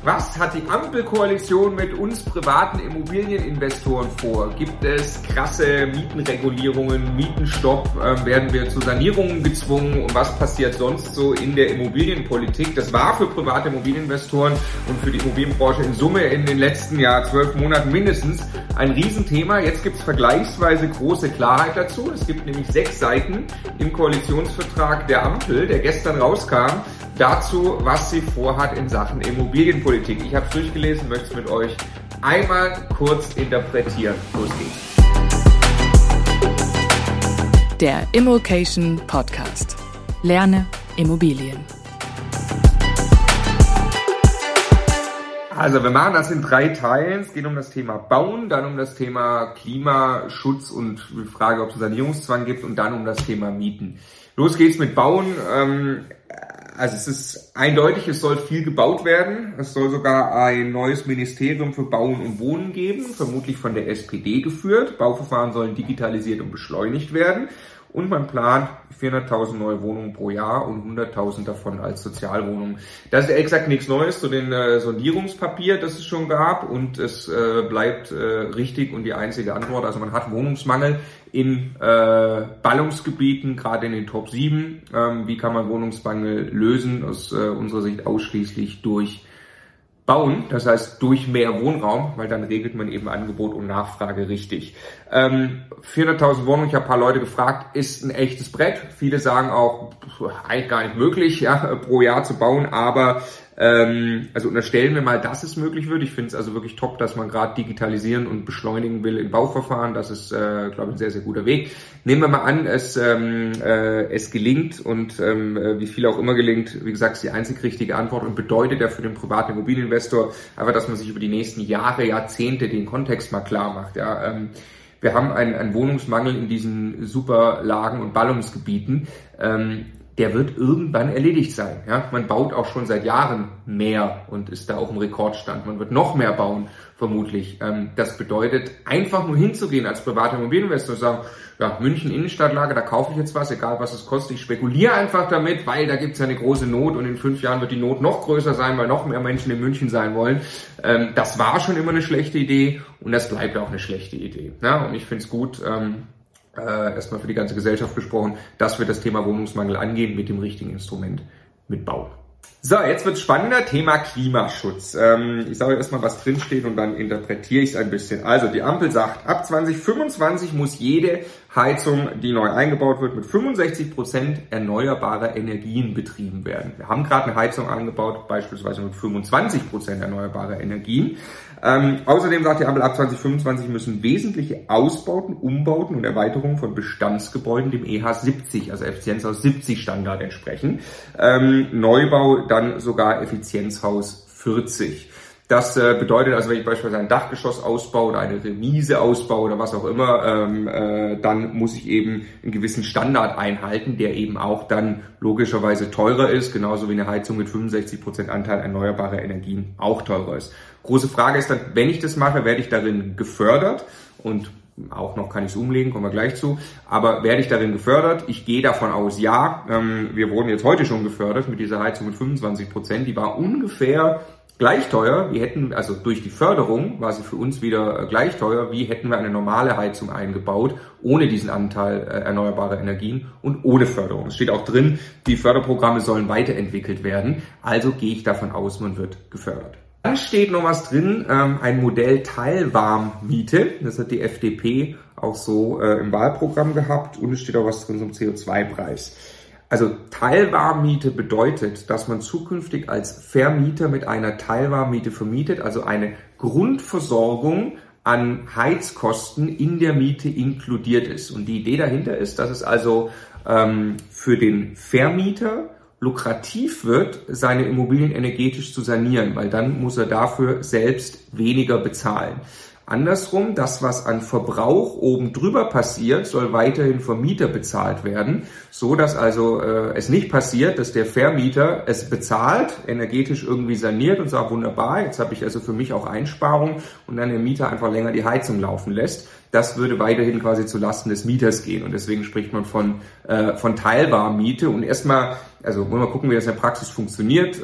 Was hat die Ampelkoalition mit uns privaten Immobilieninvestoren vor? Gibt es krasse Mietenregulierungen, Mietenstopp? Werden wir zu Sanierungen gezwungen? Und was passiert sonst so in der Immobilienpolitik? Das war für private Immobilieninvestoren und für die Immobilienbranche in Summe in den letzten 12 Monaten mindestens ein Riesenthema. Jetzt gibt es vergleichsweise große Klarheit dazu. Es gibt nämlich 6 Seiten im Koalitionsvertrag der Ampel, der gestern rauskam, dazu, was sie vorhat in Sachen Immobilienpolitik. Ich habe es durchgelesen, möchte es mit euch einmal kurz interpretieren. Los geht's. Der Immokation Podcast. Lerne Immobilien. Also wir machen das in 3 Teilen. Es geht um das Thema Bauen, dann um das Thema Klimaschutz und die Frage, ob es einen Sanierungszwang gibt und dann um das Thema Mieten. Los geht's mit Bauen. Also es ist eindeutig, es soll viel gebaut werden. Es soll sogar ein neues Ministerium für Bauen und Wohnen geben, vermutlich von der SPD geführt. Bauverfahren sollen digitalisiert und beschleunigt werden. Und man plant 400.000 neue Wohnungen pro Jahr und 100.000 davon als Sozialwohnungen. Das ist exakt nichts Neues zu den Sondierungspapier, das es schon gab. Und es bleibt richtig und die einzige Antwort. Also man hat Wohnungsmangel in Ballungsgebieten, gerade in den Top 7. Wie kann man Wohnungsmangel lösen? Aus unserer Sicht ausschließlich durch Bauen, das heißt durch mehr Wohnraum, weil dann regelt man eben Angebot und Nachfrage richtig. 400.000 Wohnungen, ich habe ein paar Leute gefragt, ist ein echtes Brett. Viele sagen auch, eigentlich gar nicht möglich, pro Jahr zu bauen, aber also unterstellen wir mal, dass es möglich wird. Ich finde es also wirklich top, dass man gerade digitalisieren und beschleunigen will in Bauverfahren. Das ist, glaube ich, ein sehr, sehr guter Weg. Nehmen wir mal an, es gelingt und wie viel auch immer gelingt, wie gesagt, ist die einzig richtige Antwort und bedeutet ja für den privaten Immobilieninvestor einfach, dass man sich über die nächsten Jahre, Jahrzehnte den Kontext mal klar macht. Ja. Wir haben einen Wohnungsmangel in diesen super Lagen- und Ballungsgebieten. Der wird irgendwann erledigt sein. Ja? Man baut auch schon seit Jahren mehr und ist da auch im Rekordstand. Man wird noch mehr bauen, vermutlich. Das bedeutet, einfach nur hinzugehen als privater Immobilieninvestor und sagen, ja, München Innenstadtlage, da kaufe ich jetzt was, egal was es kostet. Ich spekuliere einfach damit, weil da gibt es ja eine große Not und in 5 Jahren wird die Not noch größer sein, weil noch mehr Menschen in München sein wollen. Das war schon immer eine schlechte Idee und das bleibt auch eine schlechte Idee. Ja? Und ich finde es gut, erstmal für die ganze Gesellschaft gesprochen, dass wir das Thema Wohnungsmangel angehen mit dem richtigen Instrument, mit Bauen. So, jetzt wird's spannender, Thema Klimaschutz. Ich sage erstmal, was drinsteht und dann interpretiere ich es ein bisschen. Also die Ampel sagt, ab 2025 muss jede Heizung, die neu eingebaut wird, mit 65% erneuerbarer Energien betrieben werden. Wir haben gerade eine Heizung eingebaut, beispielsweise mit 25% erneuerbarer Energien. Außerdem sagt die Ampel, ab 2025 müssen wesentliche Ausbauten, Umbauten und Erweiterungen von Bestandsgebäuden dem EH 70, also Effizienzhaus 70 Standard entsprechen. Neubau dann sogar Effizienzhaus 40. Das bedeutet also, wenn ich beispielsweise ein Dachgeschoss ausbaue oder eine Remise ausbaue oder was auch immer, dann muss ich eben einen gewissen Standard einhalten, der eben auch dann logischerweise teurer ist, genauso wie eine Heizung mit 65% Anteil erneuerbarer Energien auch teurer ist. Große Frage ist dann, wenn ich das mache, werde ich darin gefördert und auch noch kann ich es umlegen, kommen wir gleich zu. Aber werde ich darin gefördert? Ich gehe davon aus, ja. Wir wurden jetzt heute schon gefördert mit dieser Heizung mit 25%. Die war ungefähr gleich teuer. Wir hätten, also durch die Förderung war sie für uns wieder gleich teuer, wie hätten wir eine normale Heizung eingebaut, ohne diesen Anteil erneuerbarer Energien und ohne Förderung. Es steht auch drin, die Förderprogramme sollen weiterentwickelt werden. Also gehe ich davon aus, man wird gefördert. Dann steht noch was drin, ein Modell Teilwarmmiete. Das hat die FDP auch so im Wahlprogramm gehabt. Und es steht auch was drin zum CO2-Preis. Also Teilwarmmiete bedeutet, dass man zukünftig als Vermieter mit einer Teilwarmmiete vermietet, also eine Grundversorgung an Heizkosten in der Miete inkludiert ist. Und die Idee dahinter ist, dass es also für den Vermieter lukrativ wird, seine Immobilien energetisch zu sanieren, weil dann muss er dafür selbst weniger bezahlen. Andersrum, das, was an Verbrauch oben drüber passiert, soll weiterhin vom Mieter bezahlt werden, so dass also es nicht passiert, dass der Vermieter es bezahlt, energetisch irgendwie saniert und sagt, wunderbar, jetzt habe ich also für mich auch Einsparungen und dann der Mieter einfach länger die Heizung laufen lässt. das würde weiterhin quasi zu Lasten des Mieters gehen. Und deswegen spricht man von Teilwarmmiete. Und erstmal, also wollen wir gucken, wie das in der Praxis funktioniert.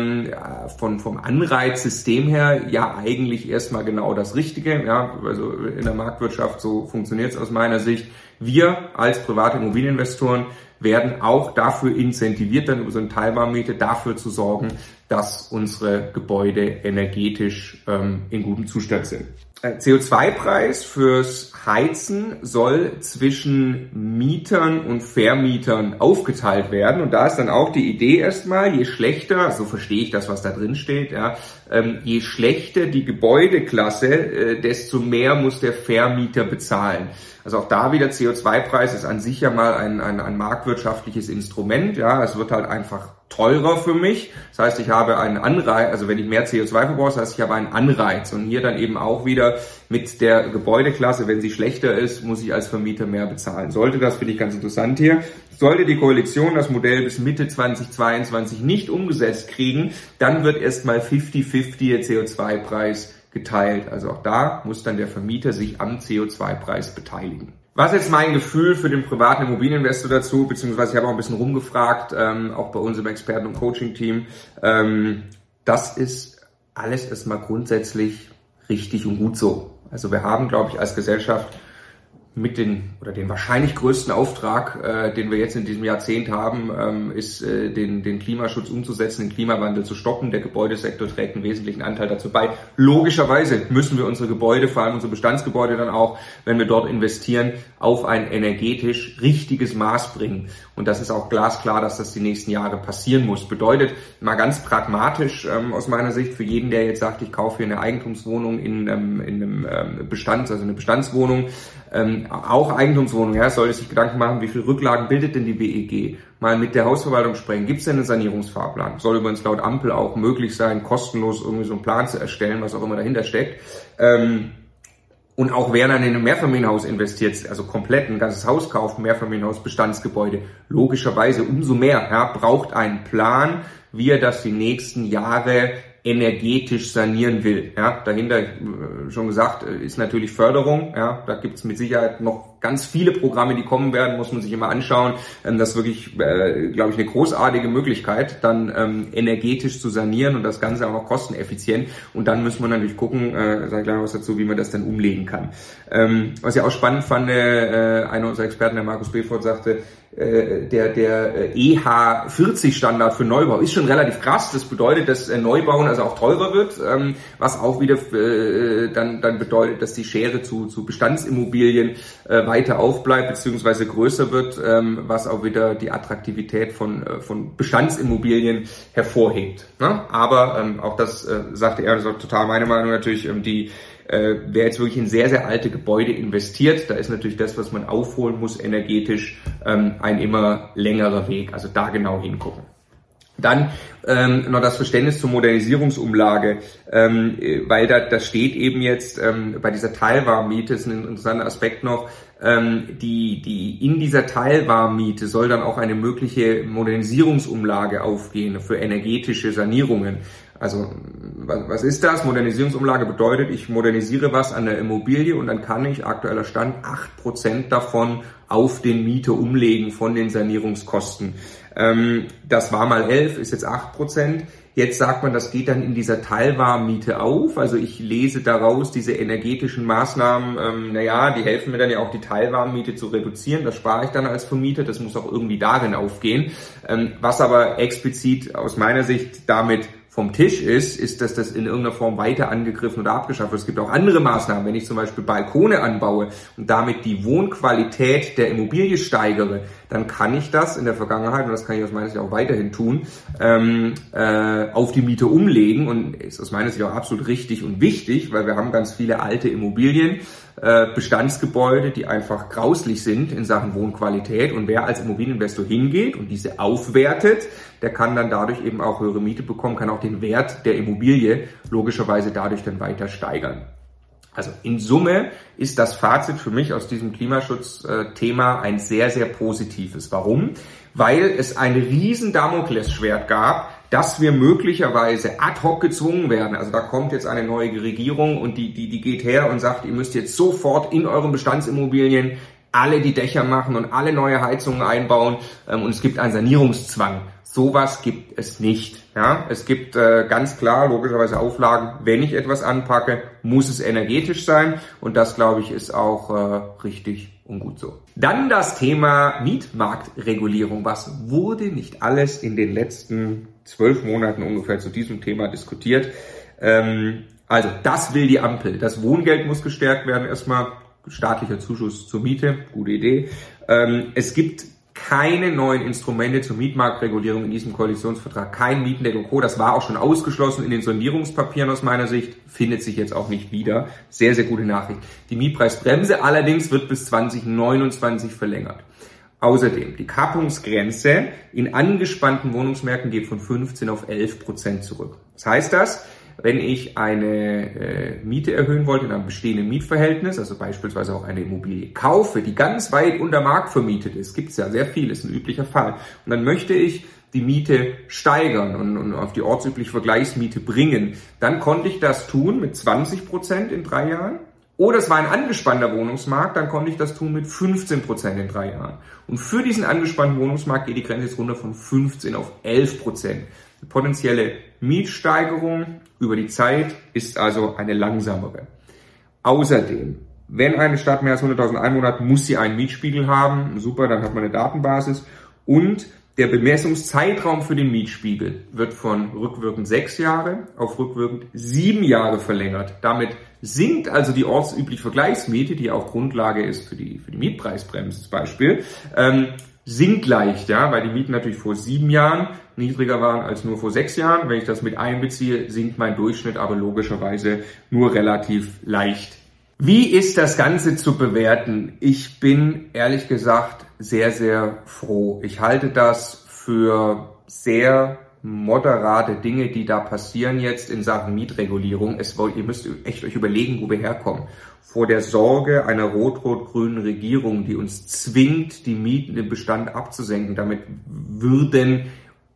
Vom Anreizsystem her ja eigentlich erstmal genau das Richtige. Ja, also in der Marktwirtschaft, so funktioniert es aus meiner Sicht. Wir als private Immobilieninvestoren werden auch dafür incentiviert, dann über so eine Teilwarmmiete dafür zu sorgen, dass unsere Gebäude energetisch in gutem Zustand sind. CO2-Preis fürs Heizen soll zwischen Mietern und Vermietern aufgeteilt werden. Und da ist dann auch die Idee erstmal, je schlechter, so verstehe ich das, was da drin steht, ja, je schlechter die Gebäudeklasse, desto mehr muss der Vermieter bezahlen. Also auch da wieder CO2-Preis ist an sich ja mal ein marktwirtschaftliches Instrument. Ja, es wird halt einfach teurer für mich. Das heißt, ich habe einen Anreiz, also wenn ich mehr CO2 verbrauche, das heißt, ich habe einen Anreiz. Und hier dann eben auch wieder mit der Gebäudeklasse, wenn sie schlechter ist, muss ich als Vermieter mehr bezahlen. Sollte das, finde ich ganz interessant hier, sollte die Koalition das Modell bis Mitte 2022 nicht umgesetzt kriegen, dann wird erstmal 50-50 der CO2-Preis geteilt. Also auch da muss dann der Vermieter sich am CO2-Preis beteiligen. Was ist jetzt mein Gefühl für den privaten Immobilieninvestor dazu, beziehungsweise ich habe auch ein bisschen rumgefragt, auch bei uns im Experten- und Coaching-Team. Das ist alles erstmal grundsätzlich richtig und gut so. Also wir haben, glaube ich, als Gesellschaft mit den wahrscheinlich größten Auftrag, den wir jetzt in diesem Jahrzehnt haben, ist den Klimaschutz umzusetzen, den Klimawandel zu stoppen. Der Gebäudesektor trägt einen wesentlichen Anteil dazu bei. Logischerweise müssen wir unsere Gebäude, vor allem unsere Bestandsgebäude dann auch, wenn wir dort investieren, auf ein energetisch richtiges Maß bringen. Und das ist auch glasklar, dass das die nächsten Jahre passieren muss. Bedeutet, mal ganz pragmatisch aus meiner Sicht, für jeden, der jetzt sagt, ich kaufe hier eine Eigentumswohnung in einem Bestand, also eine Bestandswohnung, auch Eigentumswohnung, ja, sollte sich Gedanken machen, wie viel Rücklagen bildet denn die WEG? Mal mit der Hausverwaltung sprechen. Gibt es denn einen Sanierungsfahrplan? Soll übrigens laut Ampel auch möglich sein, kostenlos irgendwie so einen Plan zu erstellen, was auch immer dahinter steckt. Und auch wer dann in ein Mehrfamilienhaus investiert, also komplett ein ganzes Haus kauft, Mehrfamilienhaus, Bestandsgebäude, logischerweise umso mehr, ja, braucht einen Plan, wie er das die nächsten Jahre energetisch sanieren will. Ja, dahinter, schon gesagt, ist natürlich Förderung. Ja, da gibt es mit Sicherheit noch ganz viele Programme, die kommen werden, muss man sich immer anschauen. Das ist wirklich, glaube ich, eine großartige Möglichkeit, dann energetisch zu sanieren und das Ganze auch noch kosteneffizient. Und dann müssen wir natürlich gucken, sage ich gleich noch was dazu, wie man das dann umlegen kann. Was ich auch spannend fand, einer unserer Experten, der Markus Befort, sagte, der EH40-Standard für Neubau ist schon relativ krass. Das bedeutet, dass Neubauen also auch teurer wird, was auch wieder dann bedeutet, dass die Schere zu Bestandsimmobilien weiter aufbleibt bzw. größer wird, was auch wieder die Attraktivität von Bestandsimmobilien hervorhebt. Ne? Aber auch das sagte er, das ist auch total meine Meinung natürlich, wer jetzt wirklich in sehr, sehr alte Gebäude investiert, da ist natürlich das, was man aufholen muss, energetisch ein immer längerer Weg. Also da genau hingucken. Dann noch das Verständnis zur Modernisierungsumlage, weil da steht eben jetzt bei dieser Teilwarmmiete, ist ein interessanter Aspekt noch, die in dieser Teilwarmmiete soll dann auch eine mögliche Modernisierungsumlage aufgehen für energetische Sanierungen. Also was ist das? Modernisierungsumlage bedeutet, ich modernisiere was an der Immobilie und dann kann ich, aktueller Stand, 8% davon auf den Mieter umlegen von den Sanierungskosten. Das war mal 11, ist jetzt 8%. Jetzt sagt man, das geht dann in dieser Teilwarmmiete auf. Also ich lese daraus, diese energetischen Maßnahmen, die helfen mir dann ja auch, die Teilwarmmiete zu reduzieren. Das spare ich dann als Vermieter. Das muss auch irgendwie darin aufgehen. Was aber explizit aus meiner Sicht damit vom Tisch ist, dass das in irgendeiner Form weiter angegriffen oder abgeschafft wird. Es gibt auch andere Maßnahmen, wenn ich zum Beispiel Balkone anbaue und damit die Wohnqualität der Immobilie steigere, dann kann ich das in der Vergangenheit, und das kann ich aus meiner Sicht auch weiterhin tun, auf die Miete umlegen und ist aus meiner Sicht auch absolut richtig und wichtig, weil wir haben ganz viele alte Immobilien, Bestandsgebäude, die einfach grauslich sind in Sachen Wohnqualität, und wer als Immobilieninvestor hingeht und diese aufwertet, der kann dann dadurch eben auch höhere Miete bekommen, kann auch den Wert der Immobilie logischerweise dadurch dann weiter steigern. Also in Summe ist das Fazit für mich aus diesem Klimaschutzthema ein sehr, sehr positives. Warum? Weil es ein riesen Damoklesschwert gab, dass wir möglicherweise ad hoc gezwungen werden. Also da kommt jetzt eine neue Regierung und die geht her und sagt, ihr müsst jetzt sofort in euren Bestandsimmobilien alle die Dächer machen und alle neue Heizungen einbauen und es gibt einen Sanierungszwang. Sowas gibt es nicht. Ja, es gibt ganz klar logischerweise Auflagen, wenn ich etwas anpacke, muss es energetisch sein und das, glaube ich, ist auch richtig und gut so. Dann das Thema Mietmarktregulierung. Was wurde nicht alles in den letzten 12 Monaten ungefähr zu diesem Thema diskutiert? Also das will die Ampel. Das Wohngeld muss gestärkt werden erstmal. Staatlicher Zuschuss zur Miete, gute Idee. Es gibt keine neuen Instrumente zur Mietmarktregulierung in diesem Koalitionsvertrag, kein Mietendeckel und Co. Das war auch schon ausgeschlossen in den Sondierungspapieren aus meiner Sicht, findet sich jetzt auch nicht wieder. Sehr, sehr gute Nachricht. Die Mietpreisbremse allerdings wird bis 2029 verlängert. Außerdem, die Kappungsgrenze in angespannten Wohnungsmärkten geht von 15 auf 11% zurück. Was heißt das? Wenn ich eine Miete erhöhen wollte in einem bestehenden Mietverhältnis, also beispielsweise auch eine Immobilie kaufe, die ganz weit unter Markt vermietet ist, gibt es ja sehr viel, ist ein üblicher Fall. Und dann möchte ich die Miete steigern und auf die ortsübliche Vergleichsmiete bringen, dann konnte ich das tun mit 20% in 3 Jahren. Oder es war ein angespannter Wohnungsmarkt, dann konnte ich das tun mit 15% in 3 Jahren. Und für diesen angespannten Wohnungsmarkt geht die Grenze jetzt runter von 15 auf 11%. Die potenzielle Mietsteigerung über die Zeit ist also eine langsamere. Außerdem, wenn eine Stadt mehr als 100.000 Einwohner hat, muss sie einen Mietspiegel haben. Super, dann hat man eine Datenbasis. Und der Bemessungszeitraum für den Mietspiegel wird von rückwirkend 6 Jahre auf rückwirkend 7 Jahre verlängert. Damit sinkt also die ortsübliche Vergleichsmiete, die auch Grundlage ist für die Mietpreisbremse zum Beispiel, sinkt leicht, ja, weil die Mieten natürlich vor 7 Jahren niedriger waren als nur vor 6 Jahren. Wenn ich das mit einbeziehe, sinkt mein Durchschnitt aber logischerweise nur relativ leicht. Wie ist das Ganze zu bewerten? Ich bin ehrlich gesagt sehr, sehr froh. Ich halte das für sehr moderate Dinge, die da passieren jetzt in Sachen Mietregulierung. Ihr müsst echt euch überlegen, wo wir herkommen. Vor der Sorge einer rot-rot-grünen Regierung, die uns zwingt, die Mieten im Bestand abzusenken. Damit würden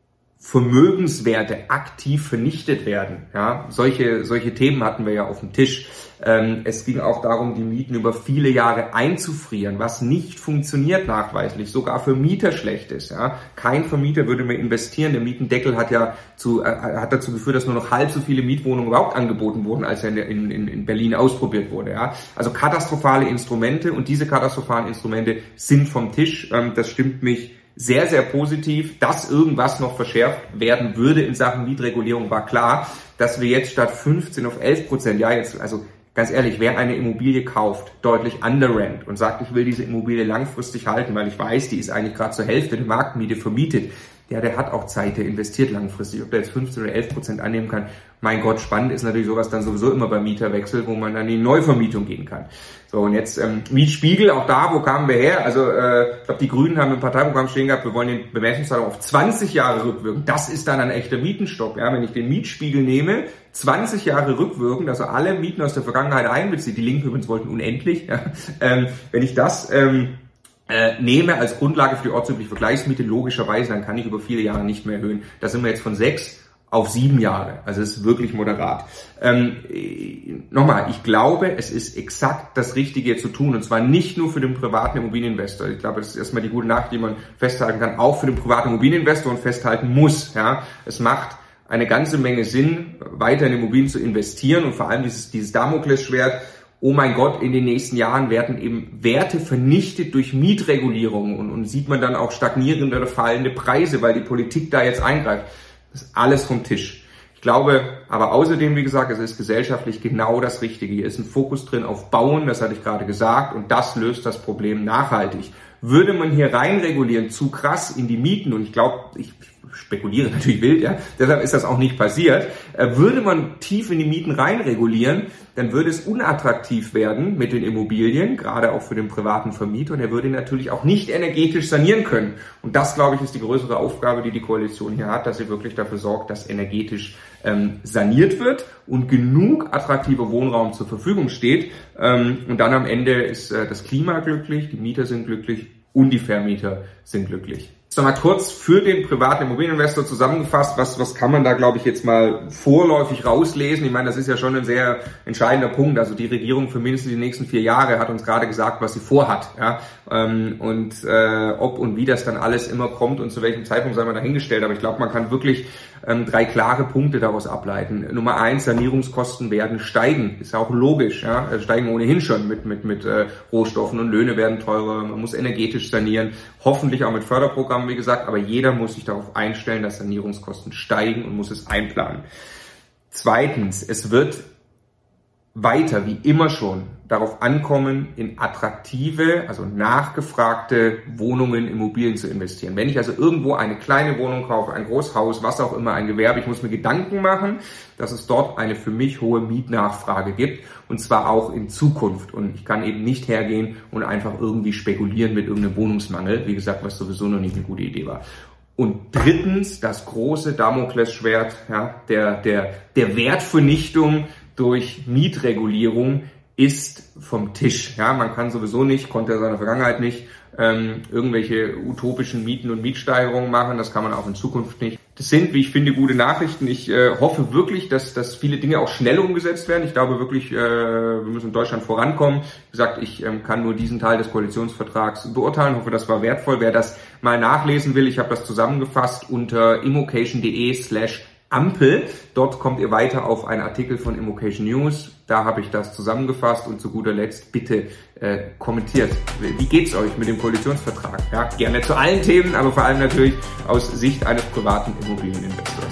Vermögenswerte aktiv vernichtet werden. Ja, solche Themen hatten wir ja auf dem Tisch. Es ging auch darum, die Mieten über viele Jahre einzufrieren, was nicht funktioniert nachweislich, sogar für Mieter schlecht ist. Ja, kein Vermieter würde mehr investieren. Der Mietendeckel hat dazu geführt, dass nur noch halb so viele Mietwohnungen überhaupt angeboten wurden, als er in Berlin ausprobiert wurde. Ja, also katastrophale Instrumente und diese katastrophalen Instrumente sind vom Tisch. Das stimmt mich sehr, sehr positiv. Dass irgendwas noch verschärft werden würde in Sachen Mietregulierung war klar. Dass wir jetzt statt 15 auf 11%, ja jetzt, also ganz ehrlich, wer eine Immobilie kauft, deutlich underrent und sagt, ich will diese Immobilie langfristig halten, weil ich weiß, die ist eigentlich gerade zur Hälfte der Marktmiete vermietet, der hat auch Zeit, der investiert langfristig. Ob der jetzt 15 oder 11% annehmen kann, mein Gott, spannend ist natürlich sowas dann sowieso immer beim Mieterwechsel, wo man dann in die Neuvermietung gehen kann. So, und jetzt Mietspiegel, auch da, wo kamen wir her? Also ich glaube, die Grünen haben im Parteiprogramm stehen gehabt, wir wollen den Bemessungszeitraum auf 20 Jahre rückwirken. Das ist dann ein echter Mietenstopp. Ja? Wenn ich den Mietspiegel nehme, 20 Jahre rückwirkend, also alle Mieten aus der Vergangenheit einbezieht, die Linken übrigens wollten unendlich, ja? Wenn ich das nehme als Grundlage für die ortsübliche Vergleichsmiete, logischerweise, dann kann ich über viele Jahre nicht mehr erhöhen. Da sind wir jetzt von 6 auf 7 Jahre. Also es ist wirklich moderat. Nochmal, ich glaube, es ist exakt das Richtige zu tun. Und zwar nicht nur für den privaten Immobilieninvestor. Ich glaube, das ist erstmal die gute Nachricht, die man festhalten kann, auch für den privaten Immobilieninvestor und festhalten muss. Ja, es macht eine ganze Menge Sinn, weiter in Immobilien zu investieren und vor allem dieses Damoklesschwert. Oh mein Gott, in den nächsten Jahren werden eben Werte vernichtet durch Mietregulierung und sieht man dann auch stagnierende oder fallende Preise, weil die Politik da jetzt eingreift. Das ist alles vom Tisch. Ich glaube aber außerdem, wie gesagt, es ist gesellschaftlich genau das Richtige. Hier ist ein Fokus drin auf Bauen, das hatte ich gerade gesagt, und das löst das Problem nachhaltig. Würde man hier reinregulieren, zu krass in die Mieten, und ich glaube, ich spekuliere natürlich wild, ja, deshalb ist das auch nicht passiert, würde man tief in die Mieten reinregulieren, dann würde es unattraktiv werden mit den Immobilien, gerade auch für den privaten Vermieter, und er würde natürlich auch nicht energetisch sanieren können. Und das, glaube ich, ist die größere Aufgabe, die die Koalition hier hat, dass sie wirklich dafür sorgt, dass energetisch saniert wird und genug attraktiver Wohnraum zur Verfügung steht. Und dann am Ende ist das Klima glücklich, die Mieter sind glücklich und die Vermieter sind glücklich. mal kurz für den privaten Immobilieninvestor zusammengefasst, was kann man da, glaube ich, jetzt mal vorläufig rauslesen? Ich meine, das ist ja schon ein sehr entscheidender Punkt. Also die Regierung für mindestens die nächsten 4 Jahre hat uns gerade gesagt, was sie vorhat. Ja? Ob und wie das dann alles immer kommt und zu welchem Zeitpunkt sei mal dahingestellt. Aber ich glaube, man kann wirklich 3 klare Punkte daraus ableiten. Nummer 1, Sanierungskosten werden steigen. Ist ja auch logisch. Ja? Steigen ohnehin schon mit Rohstoffen und Löhne werden teurer. Man muss energetisch sanieren. Hoffentlich auch mit Förderprogrammen, wie gesagt. Aber jeder muss sich darauf einstellen, dass Sanierungskosten steigen und muss es einplanen. Zweitens, es wird weiter, wie immer schon, darauf ankommen, in attraktive, also nachgefragte Wohnungen, Immobilien zu investieren. Wenn ich also irgendwo eine kleine Wohnung kaufe, ein Großhaus, was auch immer, ein Gewerbe, ich muss mir Gedanken machen, dass es dort eine für mich hohe Mietnachfrage gibt und zwar auch in Zukunft. Und ich kann eben nicht hergehen und einfach irgendwie spekulieren mit irgendeinem Wohnungsmangel, wie gesagt, was sowieso noch nicht eine gute Idee war. Und drittens, das große Damoklesschwert, ja, der Wertvernichtung durch Mietregulierung ist vom Tisch. Ja, man kann sowieso nicht, konnte er in seiner Vergangenheit nicht, irgendwelche utopischen Mieten und Mietsteigerungen machen. Das kann man auch in Zukunft nicht. Das sind, wie ich finde, gute Nachrichten. Ich hoffe wirklich, dass viele Dinge auch schnell umgesetzt werden. Ich glaube wirklich, wir müssen in Deutschland vorankommen. Wie gesagt, ich kann nur diesen Teil des Koalitionsvertrags beurteilen. Ich hoffe, das war wertvoll. Wer das mal nachlesen will, ich habe das zusammengefasst unter immocation.de/Ampel. Dort kommt ihr weiter auf einen Artikel von Immocation News. Da habe ich das zusammengefasst und zu guter Letzt bitte kommentiert. Wie geht's euch mit dem Koalitionsvertrag? Ja, gerne zu allen Themen, aber vor allem natürlich aus Sicht eines privaten Immobilieninvestors.